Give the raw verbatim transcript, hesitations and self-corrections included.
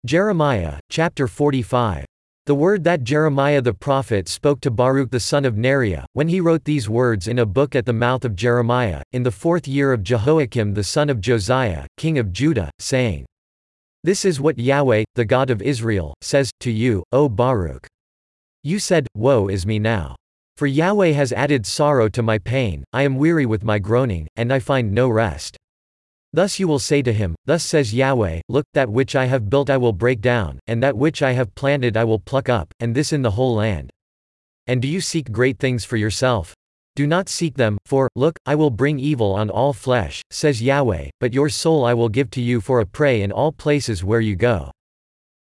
Jeremiah, chapter forty-five. The word that Jeremiah the prophet spoke to Baruch the son of Neriah, when he wrote these words in a book at the mouth of Jeremiah, in the fourth year of Jehoiakim the son of Josiah, king of Judah, saying, This is what Yahweh, the God of Israel, says to you, O Baruch. You said, Woe is me now. For Yahweh has added sorrow to my pain, I am weary with my groaning, and I find no rest. Thus you will say to him, Thus says Yahweh, Look, that which I have built I will break down, and that which I have planted I will pluck up, and this in the whole land. And do you seek great things for yourself? Do not seek them, for, look, I will bring evil on all flesh, says Yahweh, but your soul I will give to you for a prey in all places where you go.